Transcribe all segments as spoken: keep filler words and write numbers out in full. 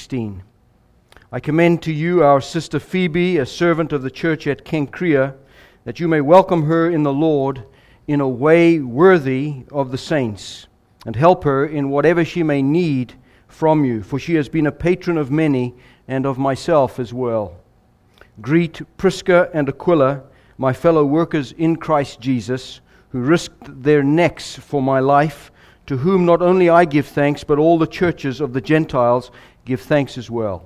sixteen. I commend to you our sister Phoebe, a servant of the church at Cenchrea, that you may welcome her in the Lord in a way worthy of the saints, and help her in whatever she may need from you, for she has been a patron of many and of myself as well. Greet Prisca and Aquila, my fellow workers in Christ Jesus, who risked their necks for my life, to whom not only I give thanks, but all the churches of the Gentiles give thanks as well.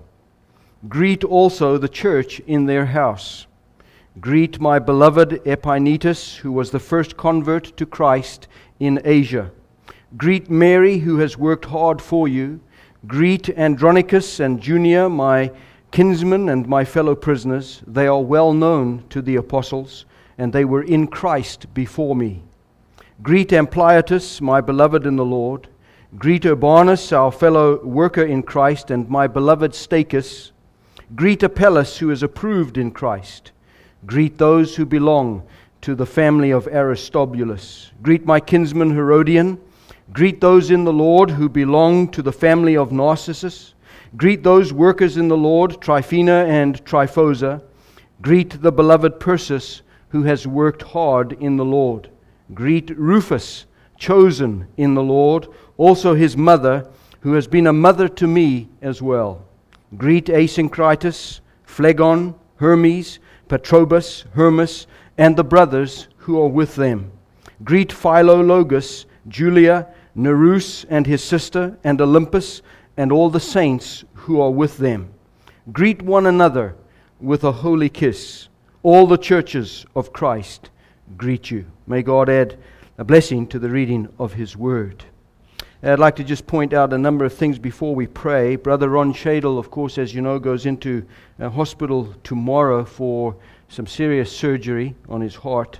Greet also the church in their house. Greet my beloved Epaenetus, who was the first convert to Christ in Asia. Greet Mary, who has worked hard for you. Greet Andronicus and Junia, my kinsmen and my fellow prisoners. They are well known to the apostles, and they were in Christ before me. Greet Ampliatus, my beloved in the Lord. Greet Urbanus, our fellow worker in Christ, and my beloved Stachys. Greet Apelles, who is approved in Christ. Greet those who belong to the family of Aristobulus. Greet my kinsman Herodian. Greet those in the Lord who belong to the family of Narcissus. Greet those workers in the Lord, Tryphena and Tryphosa. Greet the beloved Persis, who has worked hard in the Lord. Greet Rufus, chosen in the Lord, also his mother, who has been a mother to me as well. Greet Asyncritus, Phlegon, Hermes, Patrobas, Hermas, and the brothers who are with them. Greet Philologus, Julia, Nereus and his sister, and Olympus, and all the saints who are with them. Greet one another with a holy kiss. All the churches of Christ greet you. May God add a blessing to the reading of His Word. I'd like to just point out a number of things before we pray. Brother Ron Shadle, of course, as you know, goes into a hospital tomorrow for some serious surgery on his heart.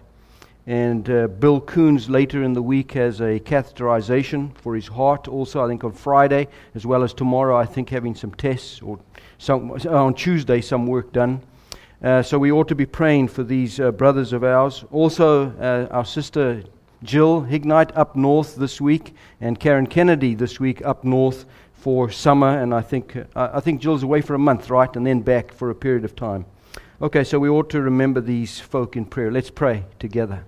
And uh, Bill Coons later in the week has a catheterization for his heart also, I think on Friday, as well as tomorrow, I think having some tests, or some, on Tuesday some work done. Uh, so we ought to be praying for these uh, brothers of ours. Also, uh, our sister Jill Hignite up north this week, and Karen Kennedy this week up north for summer. And I think uh, I think Jill's away for a month, right, and then back for a period of time. Okay, so we ought to remember these folk in prayer. Let's pray together.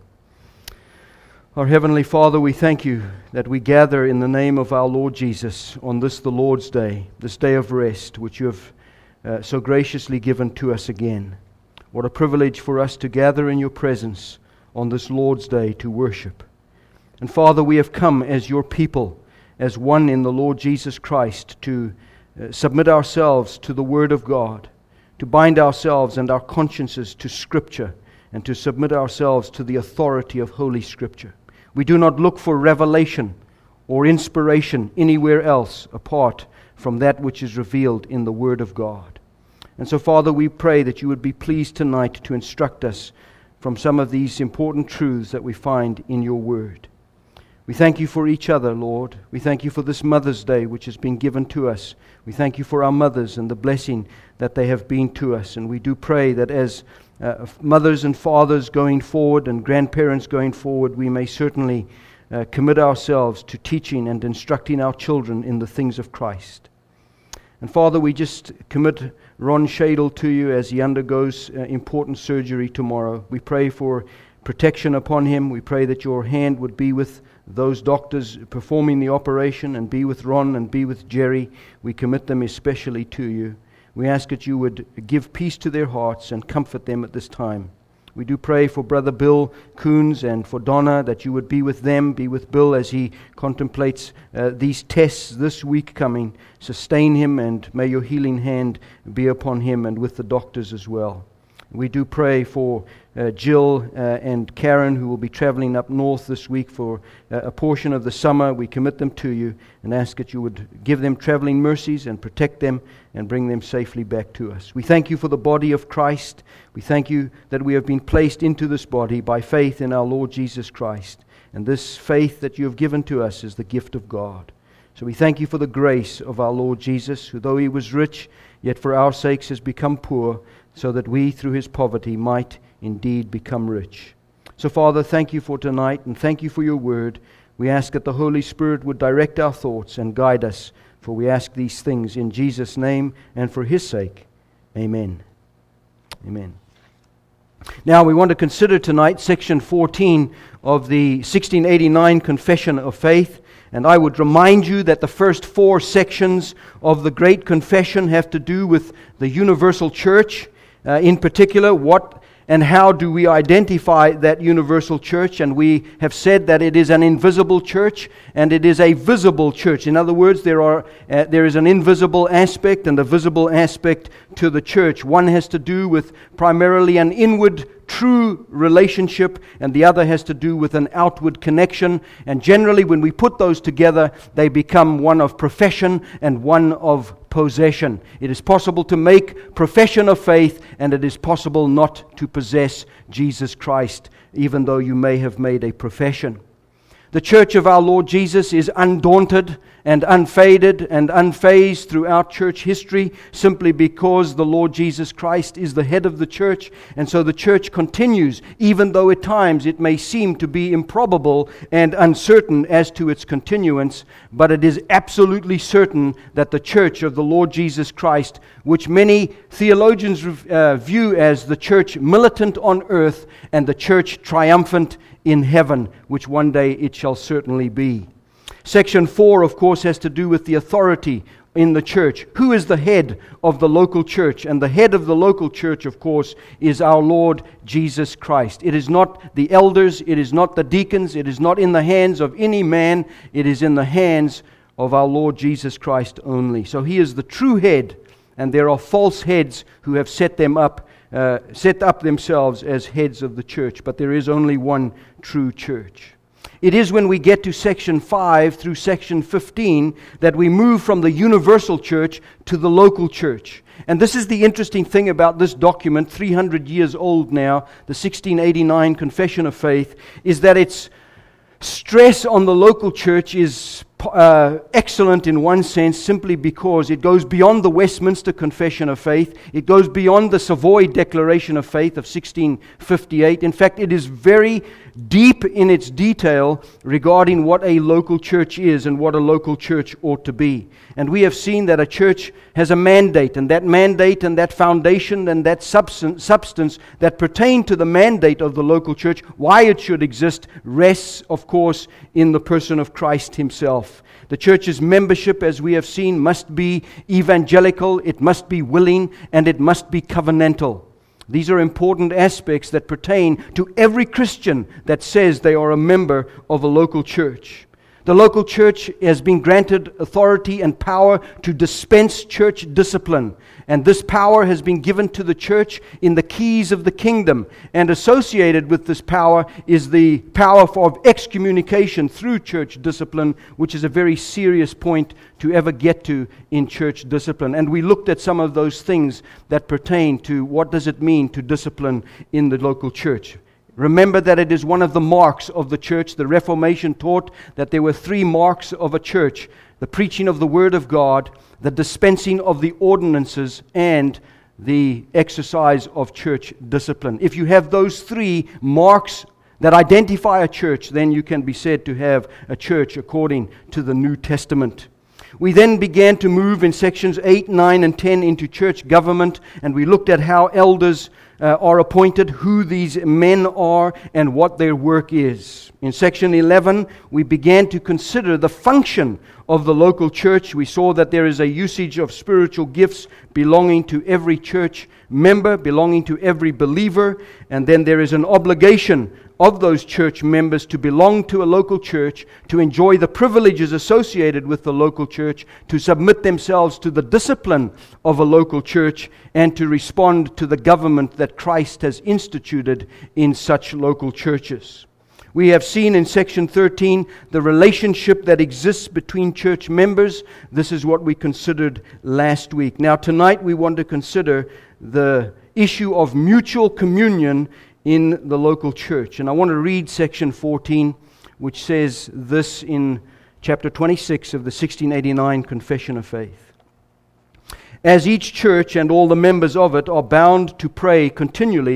Our Heavenly Father, we thank you that we gather in the name of our Lord Jesus on this, the Lord's Day, this day of rest, which you have uh, so graciously given to us again. What a privilege for us to gather in your presence on this Lord's Day to worship. And Father, we have come as your people, as one in the Lord Jesus Christ, to uh, submit ourselves to the Word of God, to bind ourselves and our consciences to Scripture, and to submit ourselves to the authority of Holy Scripture. We do not look for revelation or inspiration anywhere else apart from that which is revealed in the Word of God. And so, Father, we pray that you would be pleased tonight to instruct us from some of these important truths that we find in your Word. We thank you for each other, Lord. We thank you for this Mother's Day which has been given to us. We thank you for our mothers and the blessing that they have been to us. And we do pray that as uh, mothers and fathers going forward and grandparents going forward, we may certainly uh, commit ourselves to teaching and instructing our children in the things of Christ. And Father, we just commit Ron Shadle to you as he undergoes uh, important surgery tomorrow. We pray for protection upon him. We pray that your hand would be with those doctors performing the operation, and be with Ron and be with Jerry. We commit them especially to you. We ask that you would give peace to their hearts and comfort them at this time. We do pray for Brother Bill Coons and for Donna, that you would be with them, be with Bill as he contemplates uh, these tests this week coming. Sustain him, and may your healing hand be upon him and with the doctors as well. We do pray for uh, Jill uh, and Karen, who will be traveling up north this week for uh, a portion of the summer. We commit them to you and ask that you would give them traveling mercies and protect them and bring them safely back to us. We thank you for the body of Christ. We thank you that we have been placed into this body by faith in our Lord Jesus Christ. And this faith that you have given to us is the gift of God. So we thank you for the grace of our Lord Jesus, who though he was rich, yet for our sakes has become poor, so that we through his poverty might indeed become rich. So Father, thank you for tonight, and thank you for your word. We ask that the Holy Spirit would direct our thoughts and guide us For we ask these things in Jesus' name and for His sake. Amen. Amen. Now we want to consider tonight section fourteen of the sixteen eighty-nine Confession of Faith. And I would remind you that the first four sections of the Great Confession have to do with the universal church. Uh, in particular, what and how do we identify that universal church? And we have said that it is an invisible church and it is a visible church. In other words, there are uh, there is an invisible aspect and a visible aspect to the church. One has to do with primarily an inward true relationship, and the other has to do with an outward connection. And generally, when we put those together, they become one of profession and one of possession. It is possible to make profession of faith, and it is possible not to possess Jesus Christ, even though you may have made a profession. The church of our Lord Jesus is undaunted and unfaded and unfazed throughout church history, simply because the Lord Jesus Christ is the head of the church. And so the church continues, even though at times it may seem to be improbable and uncertain as to its continuance. But it is absolutely certain that the church of the Lord Jesus Christ, which many theologians uh, view as the church militant on earth and the church triumphant in heaven, which one day it shall certainly be. Section four, of course, has to do with the authority in the church. Who is the head of the local church? And the head of the local church, of course, is our Lord Jesus Christ. It is not the elders, it is not the deacons, it is not in the hands of any man, it is in the hands of our Lord Jesus Christ only. So He is the true head, and there are false heads who have set them up Uh, set up themselves as heads of the church, but there is only one true church. It is when we get to section five through section fifteen that we move from the universal church to the local church. And this is the interesting thing about this document, three hundred years old now, the sixteen eighty-nine Confession of Faith, is that its stress on the local church is Uh, excellent in one sense, simply because it goes beyond the Westminster Confession of Faith. It goes beyond the Savoy Declaration of Faith of sixteen fifty-eight. In fact, it is very deep in its detail regarding what a local church is and what a local church ought to be. And we have seen that a church has a mandate, and that mandate and that foundation and that substance, substance that pertain to the mandate of the local church, why it should exist, rests, of course, in the person of Christ Himself. The church's membership, as we have seen, must be evangelical, it must be willing, and it must be covenantal. These are important aspects that pertain to every Christian that says they are a member of a local church. The local church has been granted authority and power to dispense church discipline. And this power has been given to the church in the keys of the kingdom. And associated with this power is the power of excommunication through church discipline, which is a very serious point to ever get to in church discipline. And we looked at some of those things that pertain to what does it mean to discipline in the local church. Remember that it is one of the marks of the church. The Reformation taught that there were three marks of a church: the preaching of the Word of God, the dispensing of the ordinances, and the exercise of church discipline. If you have those three marks that identify a church, then you can be said to have a church according to the New Testament. We then began to move in sections eight, nine, and ten into church government, and we looked at how elders uh, are appointed, who these men are, and what their work is. In section eleven, we began to consider the function of the local church. We saw that there is a usage of spiritual gifts belonging to every church member, belonging to every believer, and then there is an obligation of those church members to belong to a local church, to enjoy the privileges associated with the local church, to submit themselves to the discipline of a local church, and to respond to the government that Christ has instituted in such local churches. We have seen in section thirteen the relationship that exists between church members. This is what we considered last week. Now tonight we want to consider the issue of mutual communion in the local church. And I want to read section fourteen, which says this in chapter twenty-six of the sixteen eighty-nine Confession of Faith. As each church and all the members of it are bound to pray continually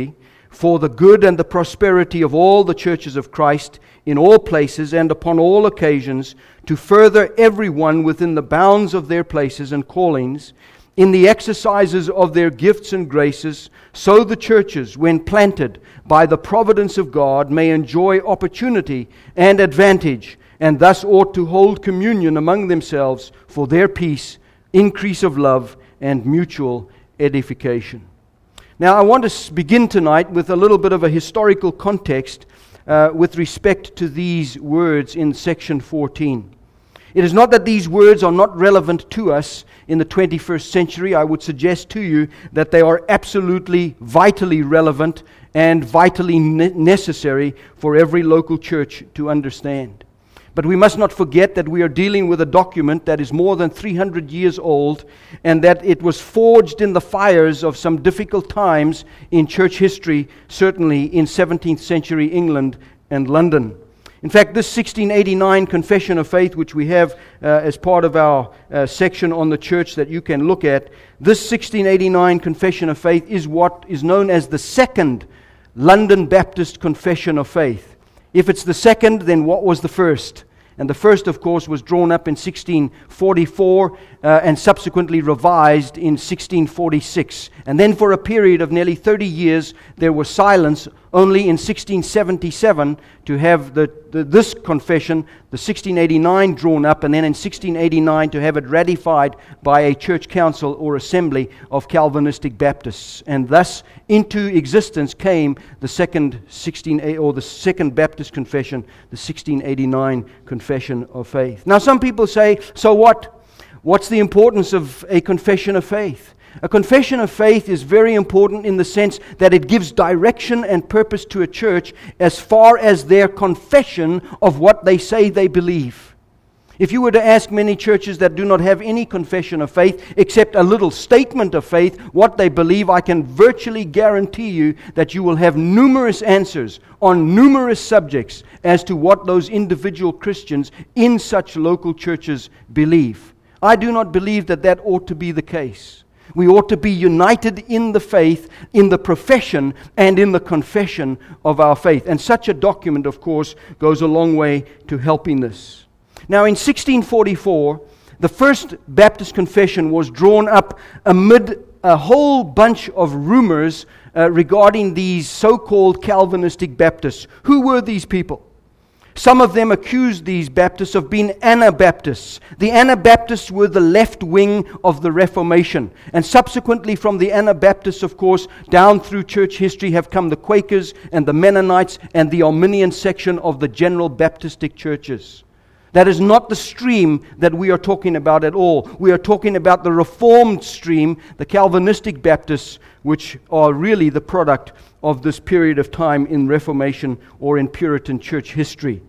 for the good and the prosperity of all the churches of Christ in all places and upon all occasions, to further everyone within the bounds of their places and callings, in the exercises of their gifts and graces, so the churches, when planted by the providence of God, may enjoy opportunity and advantage, and thus ought to hold communion among themselves for their peace, increase of love, and mutual edification. Now, I want to begin tonight with a little bit of a historical context uh, with respect to these words in section fourteen. It is not that these words are not relevant to us in the twenty-first century. I would suggest to you that they are absolutely, vitally relevant and vitally ne- necessary for every local church to understand. But we must not forget that we are dealing with a document that is more than three hundred years old, and that it was forged in the fires of some difficult times in church history, certainly in seventeenth century England and London. In fact, this sixteen eighty-nine Confession of Faith, which we have uh, as part of our uh, section on the church that you can look at, this sixteen eighty-nine Confession of Faith is what is known as the Second London Baptist Confession of Faith. If it's the second, then what was the first? And the first, of course, was drawn up in sixteen forty-four uh, and subsequently revised in sixteen forty-six. And then for a period of nearly thirty years, there was silence, only in sixteen seventy-seven to have the, the this confession, the sixteen eighty-nine, drawn up, and then in sixteen eighty-nine to have it ratified by a church council or assembly of Calvinistic Baptists. And thus into existence came the second sixteen or the second Baptist confession, the sixteen eighty-nine Confession of Faith. Now, some people say, so what? What's the importance of a confession of faith? A confession of faith is very important in the sense that it gives direction and purpose to a church as far as their confession of what they say they believe. If you were to ask many churches that do not have any confession of faith except a little statement of faith, what they believe, I can virtually guarantee you that you will have numerous answers on numerous subjects as to what those individual Christians in such local churches believe. I do not believe that that ought to be the case. We ought to be united in the faith, in the profession, and in the confession of our faith. And such a document, of course, goes a long way to helping this. Now, in sixteen forty-four, the first Baptist confession was drawn up amid a whole bunch of rumors uh, regarding these so-called Calvinistic Baptists. Who were these people? Some of them accused these Baptists of being Anabaptists. The Anabaptists were the left wing of the Reformation. And subsequently from the Anabaptists, of course, down through church history have come the Quakers and the Mennonites and the Arminian section of the general Baptistic churches. That is not the stream that we are talking about at all. We are talking about the Reformed stream, the Calvinistic Baptists, which are really the product of this period of time in Reformation or in Puritan church history.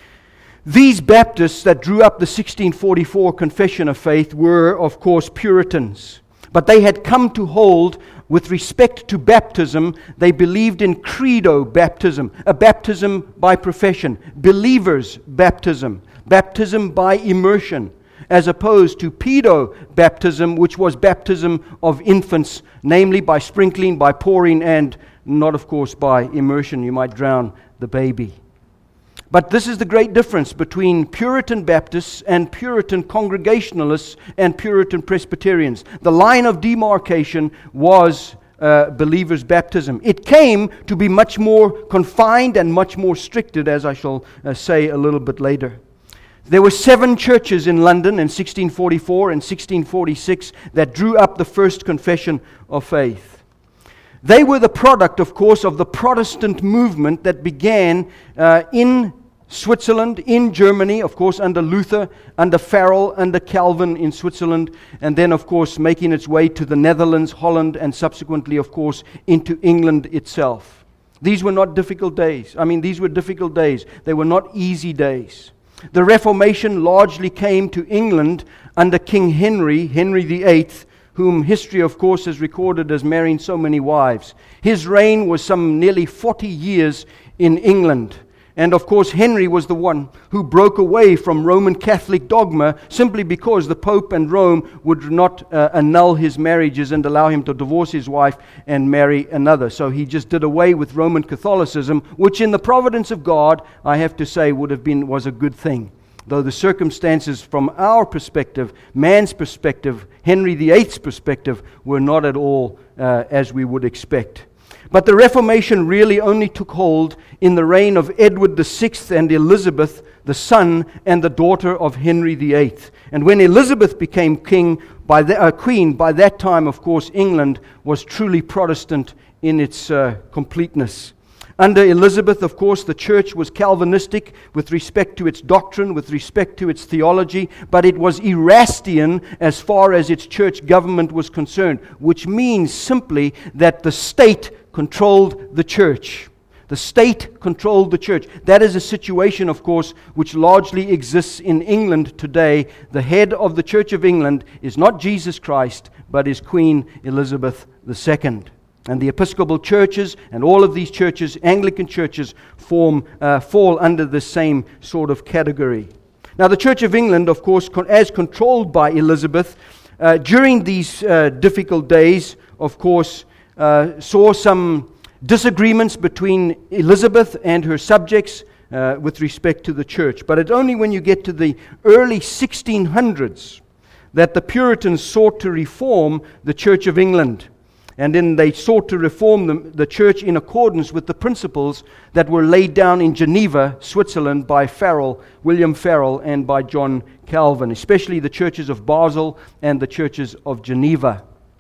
These Baptists that drew up the sixteen forty-four Confession of Faith were, of course, Puritans. But they had come to hold, with respect to baptism, they believed in credo baptism, a baptism by profession, believers' baptism, baptism by immersion, as opposed to pedo baptism, which was baptism of infants, namely by sprinkling, by pouring, and not, of course, by immersion. You might drown the baby. But this is the great difference between Puritan Baptists and Puritan Congregationalists and Puritan Presbyterians. The line of demarcation was uh, believers' baptism. It came to be much more confined and much more stricted, as I shall uh, say a little bit later. There were seven churches in London in sixteen forty-four and sixteen forty-six that drew up the first confession of faith. They were the product, of course, of the Protestant movement that began uh, in Switzerland, in Germany, of course, under Luther, under Farel, under Calvin in Switzerland, and then, of course, making its way to the Netherlands, Holland, and subsequently, of course, into England itself. These were not difficult days. I mean, these were difficult days. They were not easy days. The Reformation largely came to England under King Henry, Henry the Eighth, whom history, of course, has recorded as marrying so many wives. His reign was some nearly forty years in England. And of course, Henry was the one who broke away from Roman Catholic dogma simply because the Pope and Rome would not uh, annul his marriages and allow him to divorce his wife and marry another. So he just did away with Roman Catholicism, which in the providence of God, I have to say, would have been was a good thing. Though the circumstances from our perspective, man's perspective, Henry the Eighth's perspective, were not at all uh, as we would expect. But the Reformation really only took hold in the reign of Edward the Sixth and Elizabeth, the son and the daughter of Henry the Eighth. And when Elizabeth became king, by the, uh, queen, by that time, of course, England was truly Protestant in its uh, completeness. Under Elizabeth, of course, the church was Calvinistic with respect to its doctrine, with respect to its theology, but it was Erastian as far as its church government was concerned, which means simply that the state controlled the church. The state controlled the church. That is a situation, of course, which largely exists in England today. The head of the Church of England is not Jesus Christ, but is Queen Elizabeth the Second. And the Episcopal churches and all of these churches, Anglican churches, form uh, fall under the same sort of category. Now, the Church of England, of course, con- as controlled by Elizabeth, uh, during these uh, difficult days, of course, uh, saw some disagreements between Elizabeth and her subjects uh, with respect to the church. But it's only when you get to the early sixteen hundreds that the Puritans sought to reform the Church of England. And then they sought to reform the, the church in accordance with the principles that were laid down in Geneva, Switzerland, by Farel, William Farel, and by John Calvin, especially the churches of Basel and the churches of Geneva.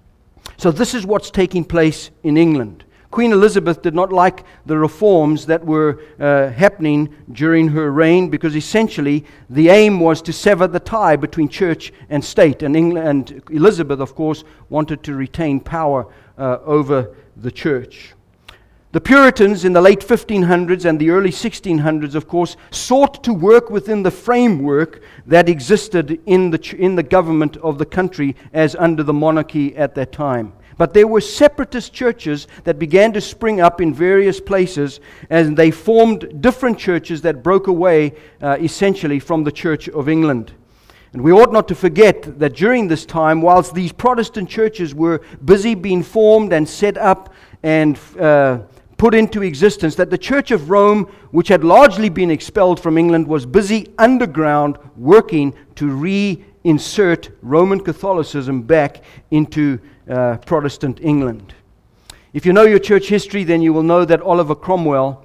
So this is what's taking place in England. Queen Elizabeth did not like the reforms that were uh, happening during her reign, because essentially the aim was to sever the tie between church and state. And, England, and Elizabeth, of course, wanted to retain power uh, over the church. The Puritans in the late fifteen hundreds and the early sixteen hundreds, of course, sought to work within the framework that existed in the, ch- in the government of the country as under the monarchy at that time. But there were separatist churches that began to spring up in various places, and they formed different churches that broke away uh, essentially from the Church of England. And we ought not to forget that during this time, whilst these Protestant churches were busy being formed and set up and uh, put into existence, that the Church of Rome, which had largely been expelled from England, was busy underground working to reinsert Roman Catholicism back into Uh, Protestant England. If you know your church history, then you will know that Oliver Cromwell,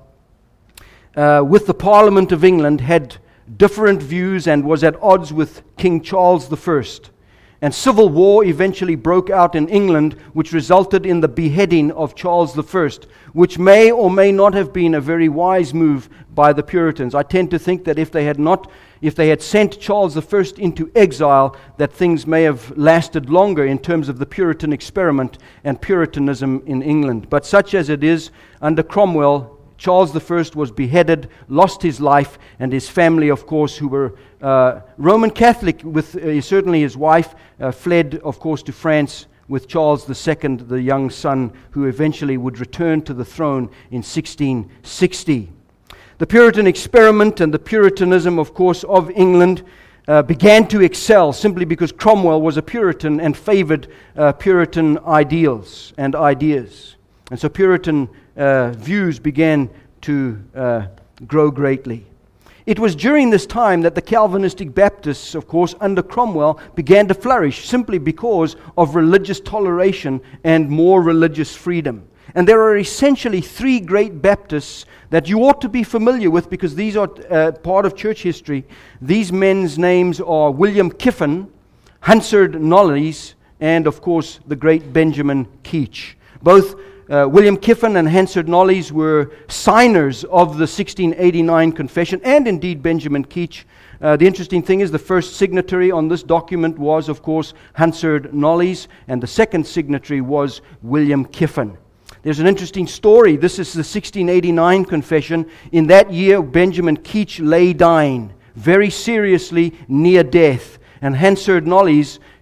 uh, with the Parliament of England, had different views and was at odds with King Charles the First. And civil war eventually broke out in England, which resulted in the beheading of Charles the First, which may or may not have been a very wise move by the Puritans. I tend to think that if they had not, if they had sent Charles the First into exile, that things may have lasted longer in terms of the Puritan experiment and Puritanism in England. But such as it is, under Cromwell, Charles the First was beheaded, lost his life, and his family, of course, who were uh, Roman Catholic, with uh, certainly his wife, uh, fled, of course, to France with Charles the Second, the young son, who eventually would return to the throne in sixteen sixty. The Puritan experiment and the Puritanism, of course, of England uh, began to excel simply because Cromwell was a Puritan and favored uh, Puritan ideals and ideas. And so Puritan uh, views began to uh, grow greatly. It was during this time that the Calvinistic Baptists, of course, under Cromwell, began to flourish simply because of religious toleration and more religious freedom. And there are essentially three great Baptists that you ought to be familiar with, because these are uh, part of church history. These men's names are William Kiffin, Hansard Knollys, and of course the great Benjamin Keach. Both uh, William Kiffin and Hansard Knollys were signers of the sixteen eighty-nine Confession, and indeed Benjamin Keach. Uh, the interesting thing is the first signatory on this document was, of course, Hansard Knollys, and the second signatory was William Kiffin. There's an interesting story. This is the sixteen eighty-nine Confession. In that year, Benjamin Keach lay dying, very seriously near death. And Hansard Knollys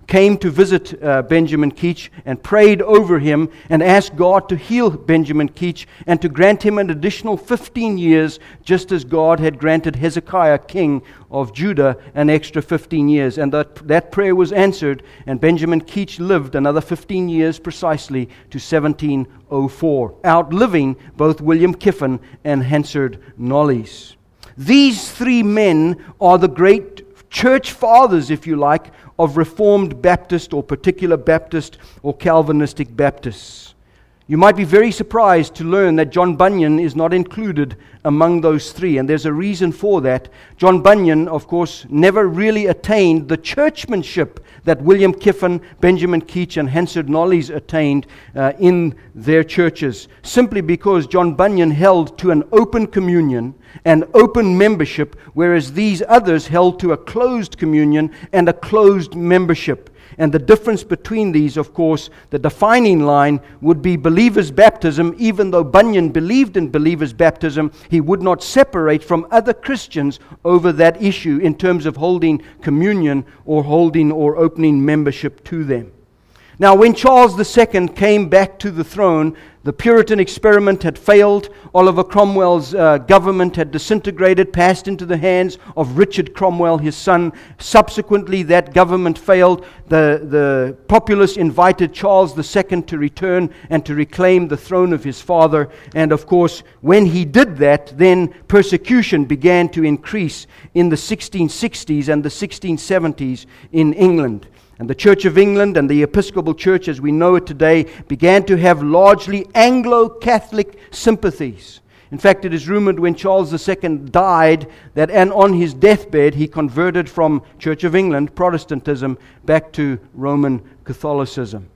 came to visit uh, Benjamin Keach and prayed over him and asked God to heal Benjamin Keach and to grant him an additional fifteen years, just as God had granted Hezekiah, king of Judah, an extra fifteen years. And that, that prayer was answered, and Benjamin Keach lived another fifteen years precisely to seventeen oh four, outliving both William Kiffin and Hansard Knollys. These three men are the great church fathers, if you like, of Reformed Baptist or particular Baptist or Calvinistic Baptists. You might be very surprised to learn that John Bunyan is not included among those three, and there's a reason for that. John Bunyan, of course, never really attained the churchmanship that William Kiffin, Benjamin Keach, and Hansard Knollys attained uh, in their churches, simply because John Bunyan held to an open communion and open membership, whereas these others held to a closed communion and a closed membership. And the difference between these, of course, the defining line would be believer's baptism. Even though Bunyan believed in believer's baptism, he would not separate from other Christians over that issue in terms of holding communion or holding or opening membership to them. Now, when Charles the Second came back to the throne, the Puritan experiment had failed. Oliver Cromwell's uh, government had disintegrated, passed into the hands of Richard Cromwell, his son. Subsequently, that government failed. The, the populace invited Charles the Second to return and to reclaim the throne of his father. And of course, when he did that, then persecution began to increase in the sixteen sixties and the sixteen seventies in England. And the Church of England and the Episcopal Church, as we know it today, began to have largely Anglo-Catholic sympathies. In fact, it is rumored when Charles the Second died that and on his deathbed he converted from Church of England, Protestantism, back to Roman Catholicism.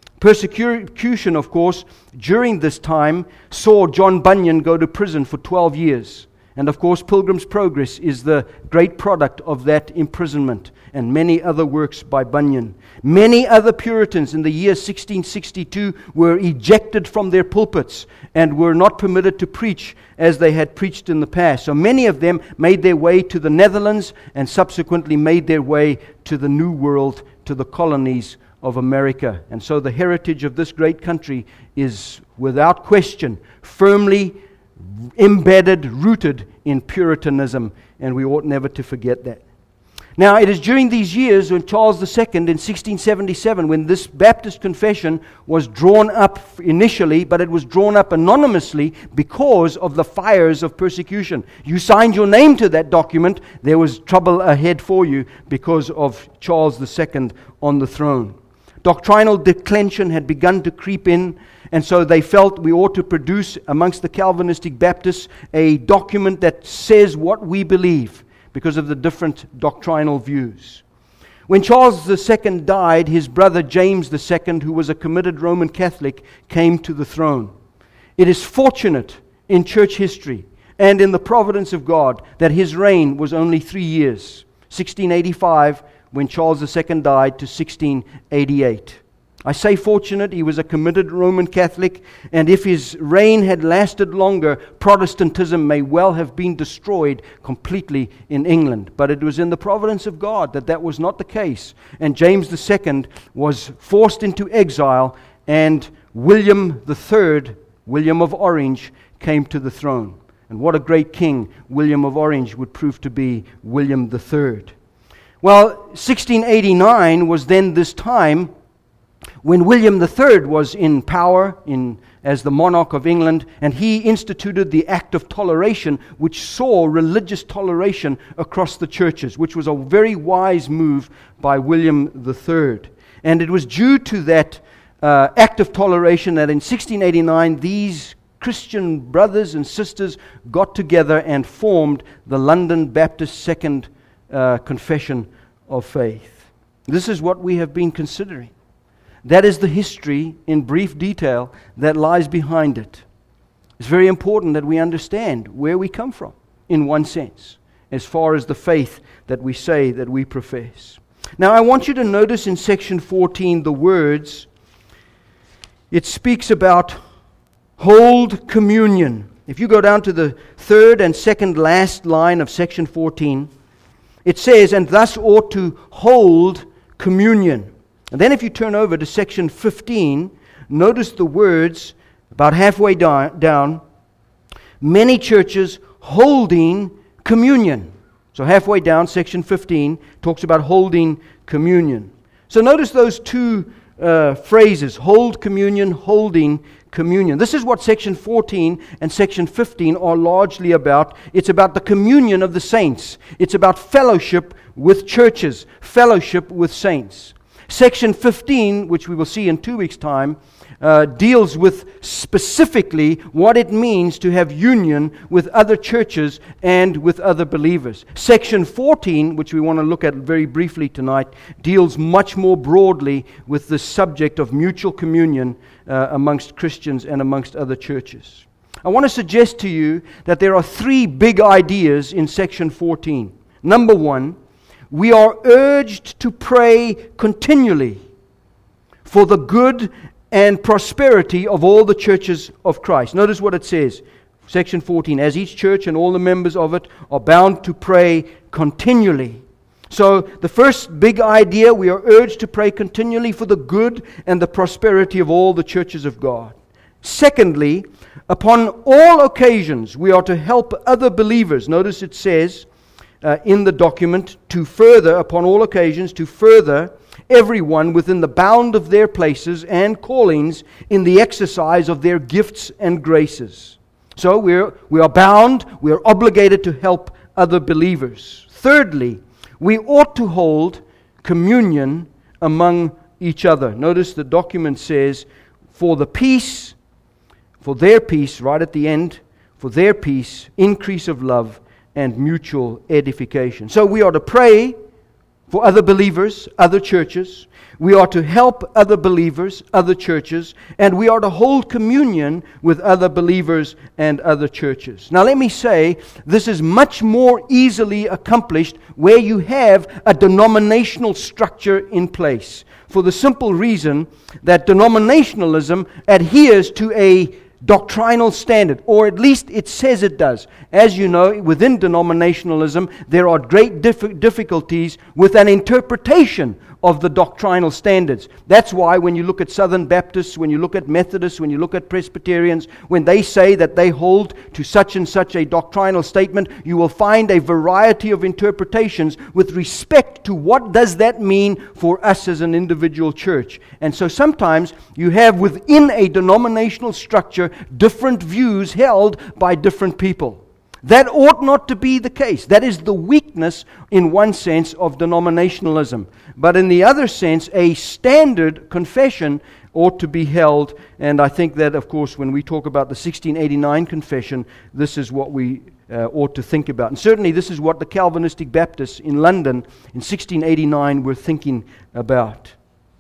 Persecution, of course, during this time saw John Bunyan go to prison for twelve years. And of course, Pilgrim's Progress is the great product of that imprisonment, and many other works by Bunyan. Many other Puritans in the year sixteen sixty-two were ejected from their pulpits and were not permitted to preach as they had preached in the past. So many of them made their way to the Netherlands and subsequently made their way to the New World, to the colonies of America. And so the heritage of this great country is, without question, firmly embedded, rooted in Puritanism, and we ought never to forget that. Now, it is during these years when Charles the Second in sixteen seventy-seven, when this Baptist confession was drawn up initially, but it was drawn up anonymously because of the fires of persecution. You signed your name to that document, there was trouble ahead for you because of Charles the Second on the throne. Doctrinal declension had begun to creep in, and so they felt we ought to produce amongst the Calvinistic Baptists a document that says what we believe because of the different doctrinal views. When Charles the Second died, his brother James the Second, who was a committed Roman Catholic, came to the throne. It is fortunate in church history and in the providence of God that his reign was only three years, sixteen eighty-five when Charles the Second died, to sixteen eighty-eight. I say fortunate, he was a committed Roman Catholic, and if his reign had lasted longer, Protestantism may well have been destroyed completely in England. But it was in the providence of God that that was not the case, and James the Second was forced into exile, and William the Third, William of Orange, came to the throne. And what a great king William of Orange would prove to be, William the Third. Well, sixteen eighty-nine was then this time when William the Third was in power in, as the monarch of England, and he instituted the Act of Toleration, which saw religious toleration across the churches, which was a very wise move by William the Third. And it was due to that uh, Act of Toleration that in sixteen eighty-nine these Christian brothers and sisters got together and formed the London Baptist Second uh, Confession of Faith. This is what we have been considering. That is the history in brief detail that lies behind it. It's very important that we understand where we come from, in one sense, as far as the faith that we say that we profess. Now, I want you to notice in section fourteen the words. It speaks about hold communion. If you go down to the third and second last line of section fourteen, it says, and thus ought to hold communion. And then if you turn over to section fifteen, notice the words about halfway down, down many churches holding communion. So halfway down, section fifteen talks about holding communion. So notice those two uh, phrases, hold communion, holding communion. This is what section fourteen and section fifteen are largely about. It's about the communion of the saints. It's about fellowship with churches, fellowship with saints. Section fifteen, which we will see in two weeks' time, uh, deals with specifically what it means to have union with other churches and with other believers. Section fourteen, which we want to look at very briefly tonight, deals much more broadly with the subject of mutual communion uh, amongst Christians and amongst other churches. I want to suggest to you that there are three big ideas in section fourteen. Number one, we are urged to pray continually for the good and prosperity of all the churches of Christ. Notice what it says, section fourteen, as each church and all the members of it are bound to pray continually. So the first big idea, we are urged to pray continually for the good and the prosperity of all the churches of God. Secondly, upon all occasions, we are to help other believers. Notice it says, Uh, in the document, to further, upon all occasions, to further everyone within the bound of their places and callings in the exercise of their gifts and graces. So we're, we are bound, we are obligated to help other believers. Thirdly, we ought to hold communion among each other. Notice the document says, for the peace, for their peace, right at the end, for their peace, increase of love, and mutual edification. So we are to pray for other believers, other churches. We are to help other believers, other churches. And we are to hold communion with other believers and other churches. Now let me say, this is much more easily accomplished where you have a denominational structure in place. For the simple reason that denominationalism adheres to a doctrinal standard, or at least it says it does. As you know, within denominationalism, there are great dif- difficulties with an interpretation of the doctrinal standards. That's why when you look at Southern Baptists, when you look at Methodists, when you look at Presbyterians, when they say that they hold to such and such a doctrinal statement, you will find a variety of interpretations with respect to what does that mean for us as an individual church. And so sometimes you have within a denominational structure different views held by different people. That ought not to be the case. That is the weakness, in one sense, of denominationalism. But in the other sense, a standard confession ought to be held. And I think that, of course, when we talk about the sixteen eighty-nine confession, this is what we uh, ought to think about. And certainly this is what the Calvinistic Baptists in London in sixteen eighty-nine were thinking about.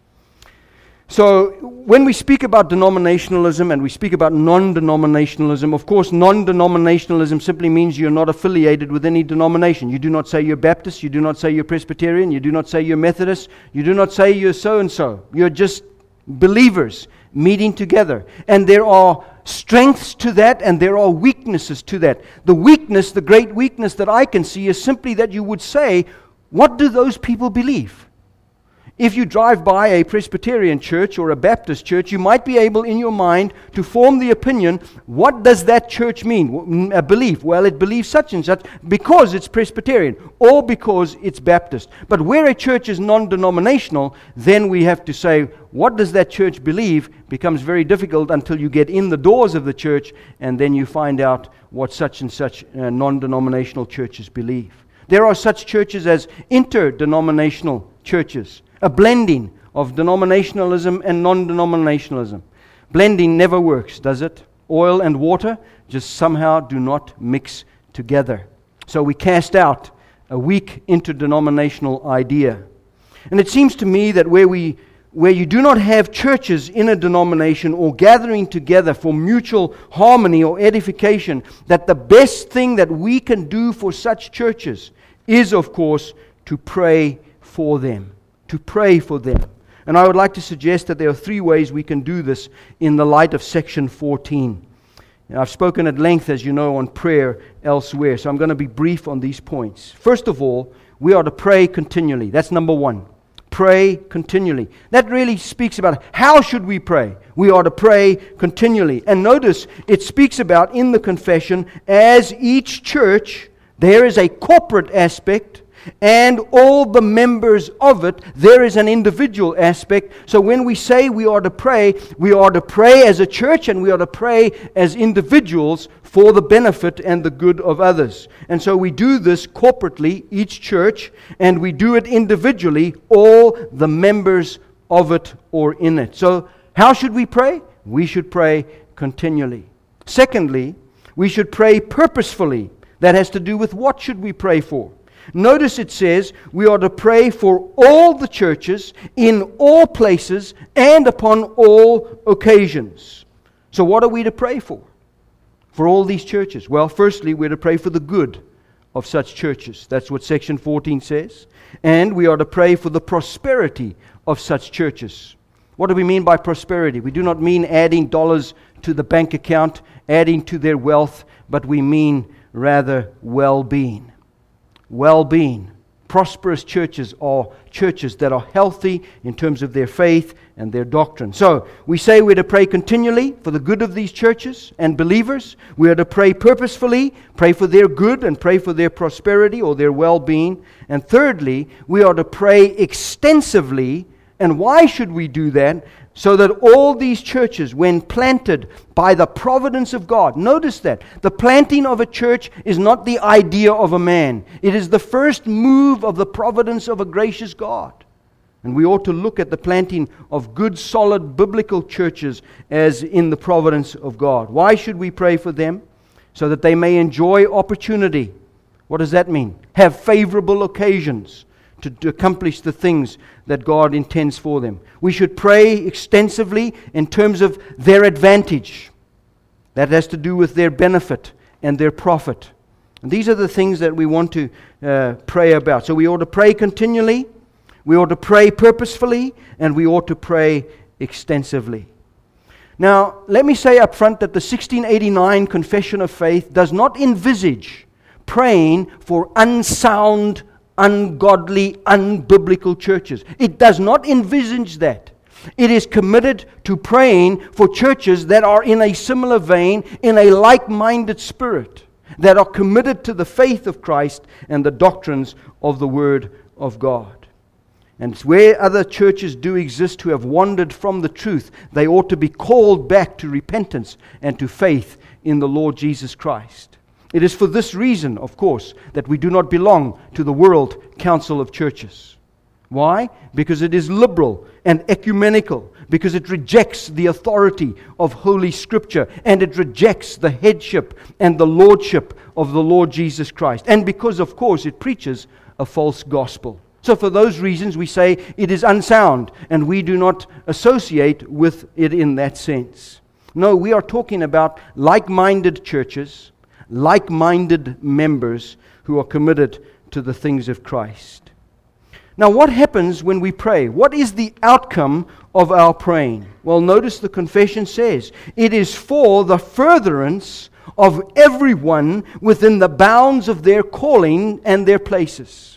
So when we speak about denominationalism and we speak about non-denominationalism, of course non-denominationalism simply means you're not affiliated with any denomination. You do not say you're Baptist, you do not say you're Presbyterian, you do not say you're Methodist, you do not say you're so-and-so. You're just believers meeting together. And there are strengths to that and there are weaknesses to that. The weakness, the great weakness that I can see is simply that you would say, what do those people believe? If you drive by a Presbyterian church or a Baptist church, you might be able in your mind to form the opinion, what does that church mean? A belief. Well, it believes such and such because it's Presbyterian or because it's Baptist. But where a church is non-denominational, then we have to say, what does that church believe? Becomes very difficult until you get in the doors of the church and then you find out what such and such uh, non-denominational churches believe. There are such churches as interdenominational churches. A blending of denominationalism and non-denominationalism. Blending never works, does it? Oil and water just somehow do not mix together. So we cast out a weak interdenominational idea. And it seems to me that where we where you do not have churches in a denomination or gathering together for mutual harmony or edification, that the best thing that we can do for such churches is, of course, to pray for them. To pray for them. And I would like to suggest that there are three ways we can do this in the light of section fourteen. And I've spoken at length, as you know, on prayer elsewhere, so I'm going to be brief on these points. First of all, we are to pray continually. That's number one. pray continually. That really speaks about how should we pray. We are to pray continually. And notice it speaks about in the confession, as each church, there is a corporate aspect, and all the members of it, there is an individual aspect. So when we say we are to pray, we are to pray as a church and we are to pray as individuals for the benefit and the good of others. And so we do this corporately, each church, and we do it individually, all the members of it or in it. So how should we pray? We should pray continually. Secondly, we should pray purposefully. That has to do with what should we pray for. Notice it says we are to pray for all the churches, in all places, and upon all occasions. So what are we to pray for? For all these churches? Well, firstly, we're to pray for the good of such churches. That's what section fourteen says. And we are to pray for the prosperity of such churches. What do we mean by prosperity? We do not mean adding dollars to the bank account, adding to their wealth, but we mean rather well-being. Well-being. Prosperous churches are churches that are healthy in terms of their faith and their doctrine. So, we say we're to pray continually for the good of these churches and believers. We are to pray purposefully, pray for their good and pray for their prosperity or their well-being. And thirdly, we are to pray extensively. And why should we do that? So that all these churches, when planted by the providence of God, notice that the planting of a church is not the idea of a man. It is the first move of the providence of a gracious God. And we ought to look at the planting of good, solid, biblical churches as in the providence of God. Why should we pray for them? So that they may enjoy opportunity. What does that mean? Have favorable occasions to, to accomplish the things that God intends for them. We should pray extensively in terms of their advantage. That has to do with their benefit and their profit. And these are the things that we want to uh, pray about. So we ought to pray continually, we ought to pray purposefully, and we ought to pray extensively. Now, let me say up front that the sixteen eighty-nine Confession of Faith does not envisage praying for unsound, ungodly, unbiblical churches. It does not envisage that. It is committed to praying for churches that are in a similar vein, in a like-minded spirit, that are committed to the faith of Christ and the doctrines of the Word of God. And where other churches do exist who have wandered from the truth, they ought to be called back to repentance and to faith in the Lord Jesus Christ. It is for this reason, of course, that we do not belong to the World Council of Churches. Why? Because it is liberal and ecumenical, because it rejects the authority of Holy Scripture, and it rejects the headship and the lordship of the Lord Jesus Christ, and because, of course, it preaches a false gospel. So for those reasons, we say it is unsound, and we do not associate with it in that sense. No, we are talking about like-minded churches, like-minded members who are committed to the things of Christ. Now, what happens when we pray? What is the outcome of our praying? Well, notice the confession says, it is for the furtherance of everyone within the bounds of their calling and their places.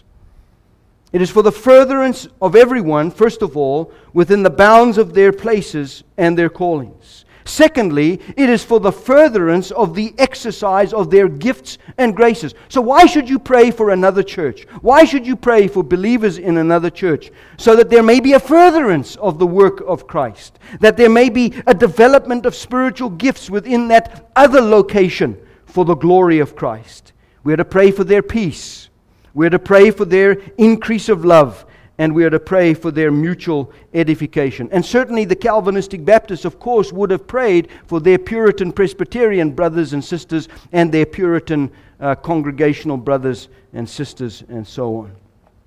It is for the furtherance of everyone, first of all, within the bounds of their places and their callings. Secondly, it is for the furtherance of the exercise of their gifts and graces. So why should you pray for another church? Why should you pray for believers in another church? So that there may be a furtherance of the work of Christ. That there may be a development of spiritual gifts within that other location for the glory of Christ. We are to pray for their peace. We are to pray for their increase of love. And we are to pray for their mutual edification. And certainly the Calvinistic Baptists, of course, would have prayed for their Puritan Presbyterian brothers and sisters and their Puritan uh, congregational brothers and sisters and so on.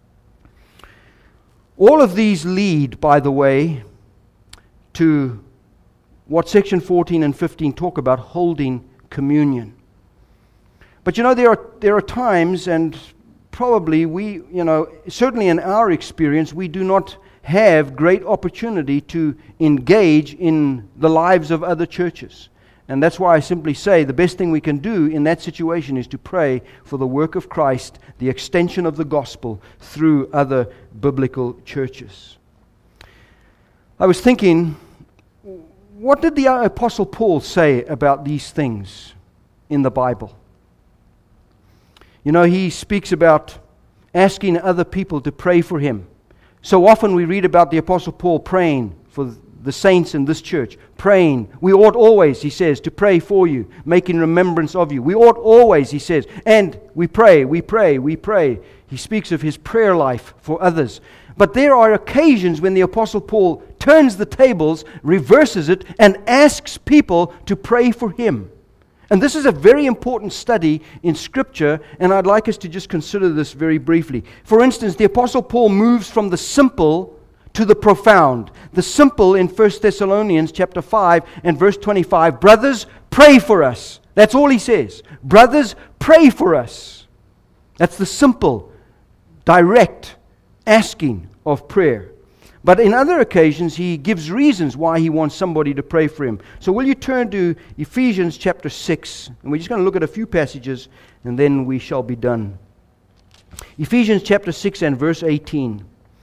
All of these lead, by the way, to what section fourteen and fifteen talk about, holding communion. But you know, there are there are times, and probably we, you know, certainly in our experience, we do not have great opportunity to engage in the lives of other churches. And that's why I simply say the best thing we can do in that situation is to pray for the work of Christ, the extension of the gospel through other biblical churches. I was thinking, what did the Apostle Paul say about these things in the Bible? You know, he speaks about asking other people to pray for him. So often we read about the Apostle Paul praying for the saints in this church, praying. We ought always, he says, to pray for you, making remembrance of you. We ought always, he says, and we pray, we pray, we pray. He speaks of his prayer life for others. But there are occasions when the Apostle Paul turns the tables, reverses it, and asks people to pray for him. And this is a very important study in Scripture, and I'd like us to just consider this very briefly. For instance, the Apostle Paul moves from the simple to the profound. The simple in First Thessalonians chapter five and verse twenty-five, brothers, pray for us. That's all he says. Brothers, pray for us. That's the simple, direct asking of prayer. But in other occasions, he gives reasons why he wants somebody to pray for him. So will you turn to Ephesians chapter six, and we're just going to look at a few passages, and then we shall be done. Ephesians chapter six and verse eighteen.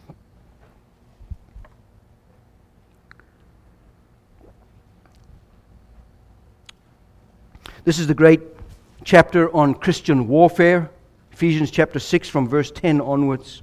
This is the great chapter on Christian warfare. Ephesians chapter six from verse ten onwards.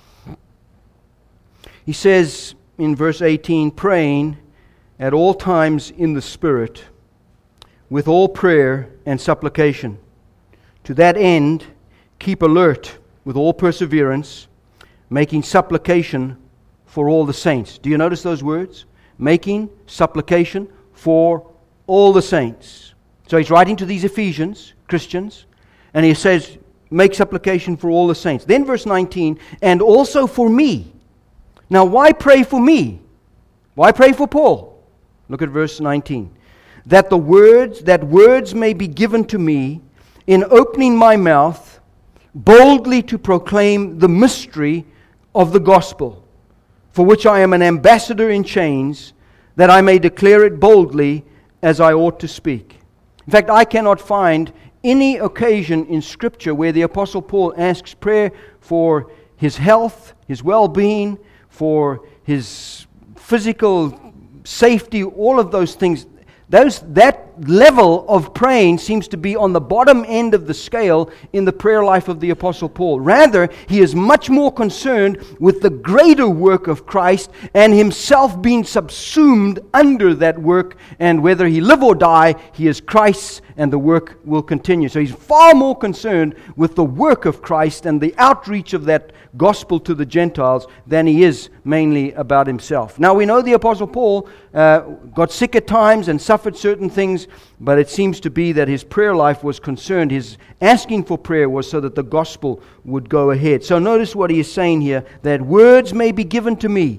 He says in verse eighteen, praying at all times in the Spirit, with all prayer and supplication. To that end, keep alert with all perseverance, making supplication for all the saints. Do you notice those words? Making supplication for all the saints. So he's writing to these Ephesians, Christians, and he says, make supplication for all the saints. Then verse nineteen, and also for me. Now why pray for me? Why pray for Paul? Look at verse nineteen. That the words, that words may be given to me in opening my mouth, boldly to proclaim the mystery of the gospel, for which I am an ambassador in chains, that I may declare it boldly as I ought to speak. In fact, I cannot find any occasion in Scripture where the Apostle Paul asks prayer for his health, his well-being, for his physical safety, all of those things. Those, that level of praying seems to be on the bottom end of the scale in the prayer life of the Apostle Paul. Rather, he is much more concerned with the greater work of Christ and himself being subsumed under that work, and whether he live or die, he is Christ's and the work will continue. So he's far more concerned with the work of Christ and the outreach of that gospel to the Gentiles than he is mainly about himself. Now we know the Apostle Paul uh, got sick at times and suffered certain things, but it seems to be that his prayer life was concerned. His asking for prayer was so that the gospel would go ahead. So notice what he is saying here, that words may be given to me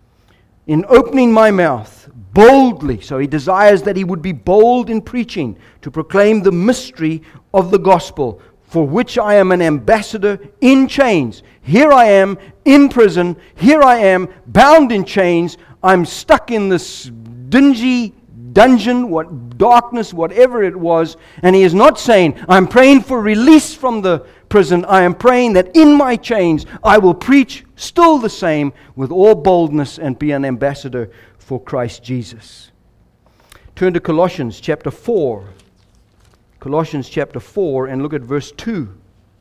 in opening my mouth boldly. So he desires that he would be bold in preaching, to proclaim the mystery of the gospel, for which I am an ambassador in chains. Here I am in prison. Here I am bound in chains. I'm stuck in this dingy dungeon, what darkness, whatever it was. And he is not saying, I'm praying for release from the prison. I am praying that in my chains I will preach still the same with all boldness and be an ambassador for Christ Jesus. Turn to Colossians chapter four. Colossians chapter four and look at verse two.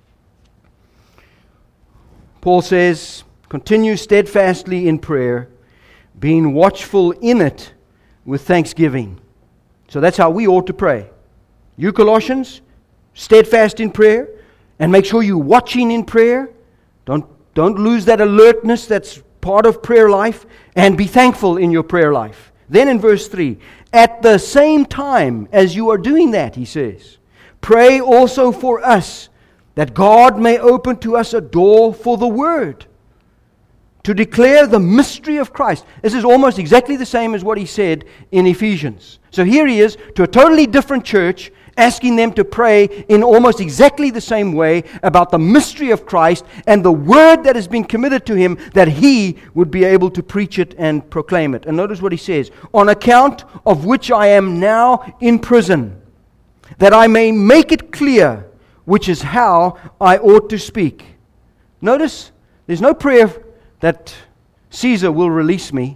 Paul says, continue steadfastly in prayer, being watchful in it with thanksgiving. So that's how we ought to pray. You Colossians, steadfast in prayer, and make sure you're watching in prayer. Don't, don't lose that alertness that's part of prayer life, and be thankful in your prayer life. Then in verse three, at the same time as you are doing that, he says, pray also for us, that God may open to us a door for the word, to declare the mystery of Christ. This is almost exactly the same as what he said in Ephesians. So here he is to a totally different church, asking them to pray in almost exactly the same way about the mystery of Christ and the word that has been committed to him, that he would be able to preach it and proclaim it. And notice what he says, on account of which I am now in prison, that I may make it clear which is how I ought to speak. Notice, there's no prayer that Caesar will release me.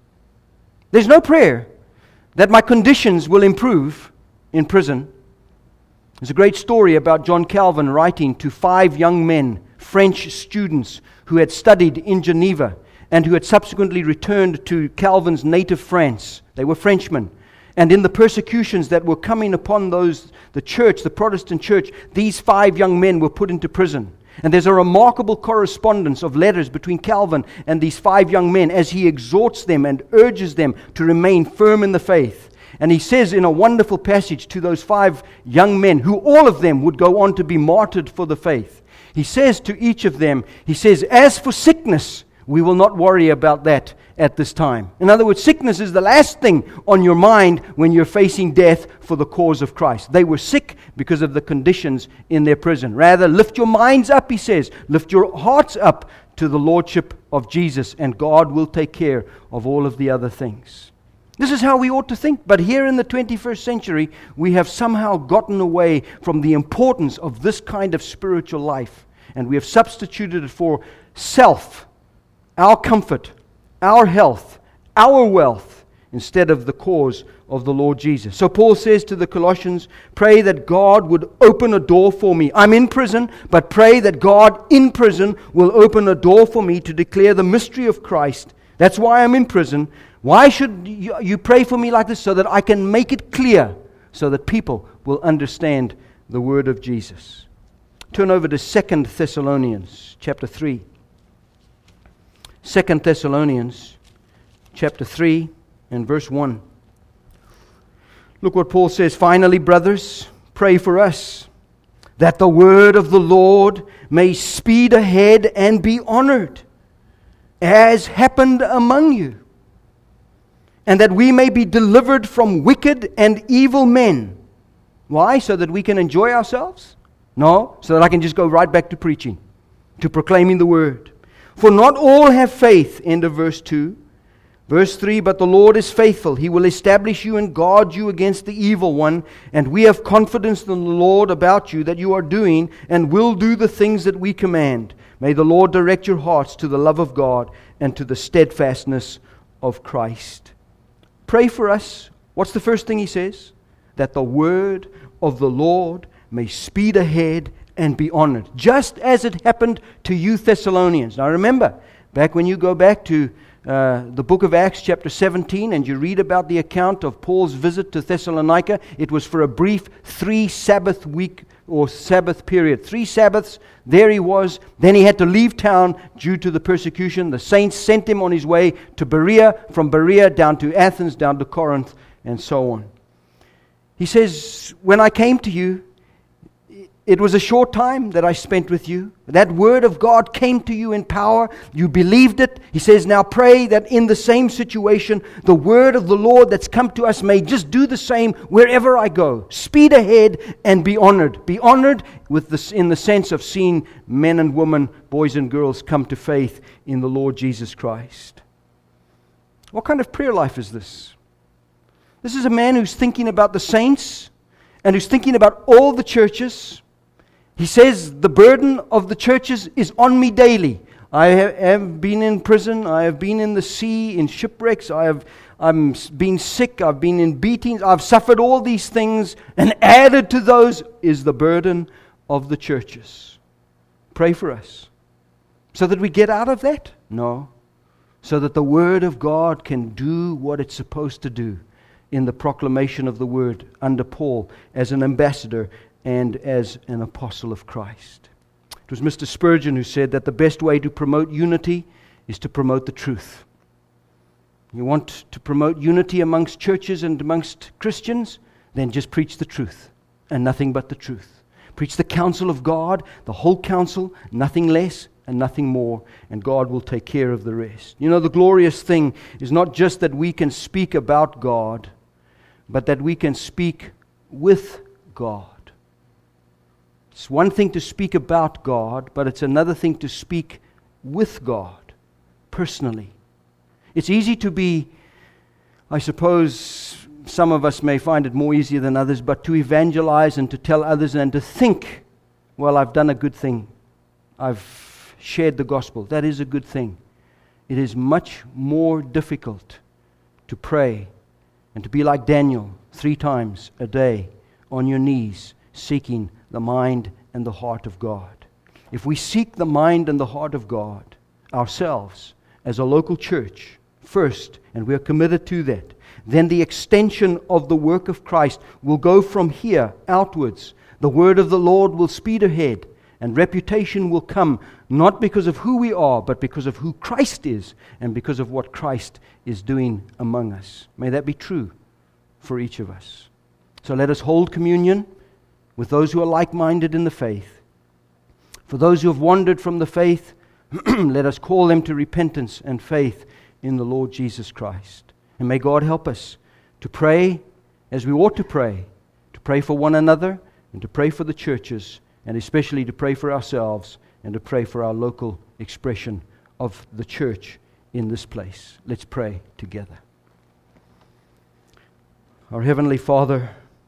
There's no prayer that my conditions will improve in prison. There's a great story about John Calvin writing to five young men, French students, who had studied in Geneva and who had subsequently returned to Calvin's native France. They were Frenchmen. And in the persecutions that were coming upon those, the church, the Protestant church, these five young men were put into prison. And there's a remarkable correspondence of letters between Calvin and these five young men as he exhorts them and urges them to remain firm in the faith. And he says in a wonderful passage to those five young men, who all of them would go on to be martyred for the faith. He says to each of them, he says, as for sickness, we will not worry about that at this time. In other words, sickness is the last thing on your mind when you're facing death for the cause of Christ. They were sick because of the conditions in their prison. Rather, lift your minds up, he says. Lift your hearts up to the Lordship of Jesus, and God will take care of all of the other things. This is how we ought to think. But here in the twenty-first century, we have somehow gotten away from the importance of this kind of spiritual life. And we have substituted it for self, our comfort, our health, our wealth, instead of the cause of the Lord Jesus. So Paul says to the Colossians, pray that God would open a door for me. I'm in prison, but pray that God in prison will open a door for me to declare the mystery of Christ. That's why I'm in prison. Why should you, you pray for me like this? So that I can make it clear, so that people will understand the word of Jesus. Turn over to Second Thessalonians chapter three. Second Thessalonians chapter three and verse one. Look what Paul says. Finally, brothers, pray for us, that the word of the Lord may speed ahead and be honored, as happened among you, and that we may be delivered from wicked and evil men. Why? So that we can enjoy ourselves? No, so that I can just go right back to preaching, to proclaiming the word. For not all have faith, end of verse two. Verse three, but the Lord is faithful. He will establish you and guard you against the evil one. And we have confidence in the Lord about you, that you are doing and will do the things that we command. May the Lord direct your hearts to the love of God and to the steadfastness of Christ. Pray for us. What's the first thing he says? That the word of the Lord may speed ahead and be honored, just as it happened to you Thessalonians. Now remember, back when you go back to uh, the book of Acts chapter seventeen and you read about the account of Paul's visit to Thessalonica, it was for a brief three Sabbath week or Sabbath period. Three Sabbaths, there he was. Then he had to leave town due to the persecution. The saints sent him on his way to Berea, from Berea down to Athens, down to Corinth, and so on. He says, when I came to you, it was a short time that I spent with you. That word of God came to you in power. You believed it. He says, now pray that in the same situation, the word of the Lord that's come to us may just do the same wherever I go. Speed ahead and be honored. Be honored with this, in the sense of seeing men and women, boys and girls come to faith in the Lord Jesus Christ. What kind of prayer life is this? This is a man who's thinking about the saints and who's thinking about all the churches. He says, the burden of the churches is on me daily. I have been in prison. I have been in the sea, in shipwrecks. I have I'm been sick. I've been in beatings. I've suffered all these things. And added to those is the burden of the churches. Pray for us. So that we get out of that? No. So that the Word of God can do what it's supposed to do in the proclamation of the Word under Paul as an ambassador and as an apostle of Christ. It was Mister Spurgeon who said that the best way to promote unity is to promote the truth. You want to promote unity amongst churches and amongst Christians? Then just preach the truth and nothing but the truth. Preach the counsel of God, the whole counsel, nothing less and nothing more, and God will take care of the rest. You know, the glorious thing is not just that we can speak about God, but that we can speak with God. It's one thing to speak about God, but it's another thing to speak with God personally. It's easy to be, I suppose some of us may find it more easier than others, but to evangelize and to tell others and to think, well, I've done a good thing. I've shared the gospel. That is a good thing. It is much more difficult to pray and to be like Daniel three times a day on your knees, seeking the mind and the heart of God. If we seek the mind and the heart of God ourselves as a local church first, and we are committed to that, then the extension of the work of Christ will go from here outwards. The word of the Lord will speed ahead, and reputation will come, not because of who we are, but because of who Christ is, and because of what Christ is doing among us. May that be true for each of us. So let us hold communion with those who are like-minded in the faith. For those who have wandered from the faith, let us call them to repentance and faith in the Lord Jesus Christ. And may God help us to pray as we ought to pray, to pray for one another and to pray for the churches, and especially to pray for ourselves and to pray for our local expression of the church in this place. Let's pray together. Our Heavenly Father,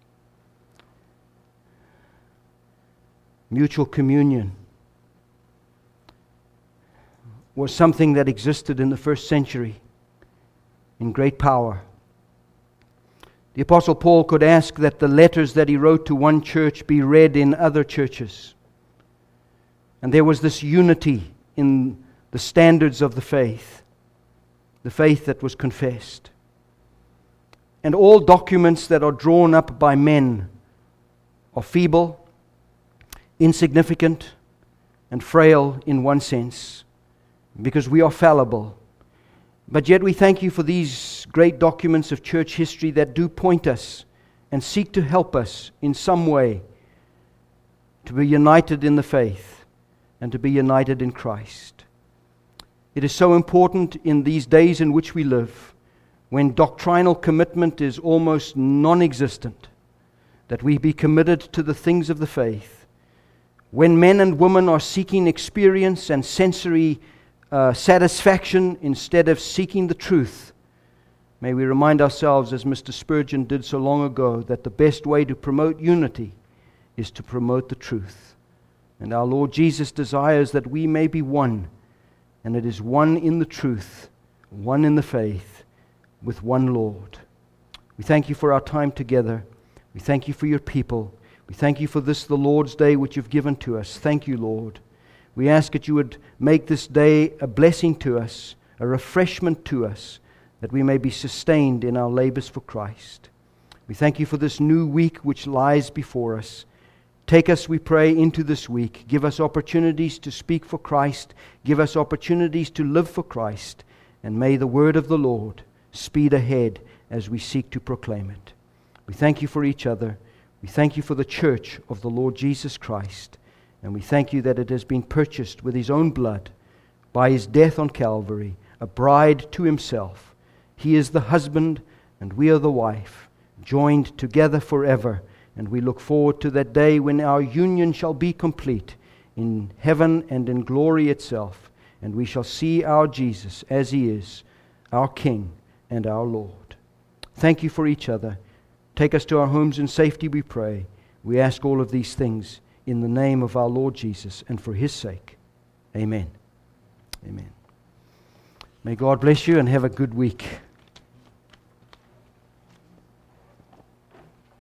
mutual communion was something that existed in the first century in great power. The Apostle Paul could ask that the letters that he wrote to one church be read in other churches. And there was this unity in the standards of the faith, the faith that was confessed. And all documents that are drawn up by men are feeble, insignificant, and frail in one sense, because we are fallible. But yet we thank you for these great documents of church history that do point us and seek to help us in some way to be united in the faith and to be united in Christ. It is so important in these days in which we live, when doctrinal commitment is almost non-existent, that we be committed to the things of the faith. When men and women are seeking experience and sensory Uh, satisfaction instead of seeking the truth, may we remind ourselves, as Mister Spurgeon did so long ago, that the best way to promote unity is to promote the truth. And our Lord Jesus desires that we may be one, and it is one in the truth, one in the faith, with one Lord. We thank you for our time together. We thank you for your people. We thank you for this, the Lord's Day, which you've given to us. Thank you, Lord. We ask that you would make this day a blessing to us, a refreshment to us, that we may be sustained in our labors for Christ. We thank you for this new week which lies before us. Take us, we pray, into this week. Give us opportunities to speak for Christ. Give us opportunities to live for Christ. And may the word of the Lord speed ahead as we seek to proclaim it. We thank you for each other. We thank you for the church of the Lord Jesus Christ. And we thank you that it has been purchased with his own blood by his death on Calvary, a bride to himself. He is the husband and we are the wife, joined together forever. And we look forward to that day when our union shall be complete in heaven and in glory itself. And we shall see our Jesus as he is, our King and our Lord. Thank you for each other. Take us to our homes in safety, we pray. We ask all of these things in the name of our Lord Jesus and for his sake. Amen. Amen. May God bless you and have a good week.